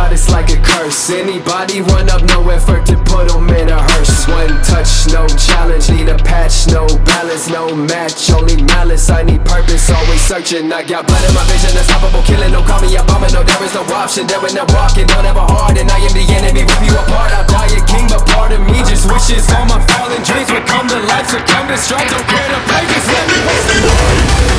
God, it's like a curse. Anybody run up, no effort to put them in a hearse. One touch, no challenge, need a patch, no balance, no match, only malice. I need purpose, always searching. I got blood in my vision, unstoppable killing. Don't call me a bomber, no, there is no option. There when I'm walking, don't ever hard, and I am the enemy, rip you apart. I'll die a king, but part of me just wishes all my fallen dreams would come to life. Succumb to strife, don't care to play, just let me post the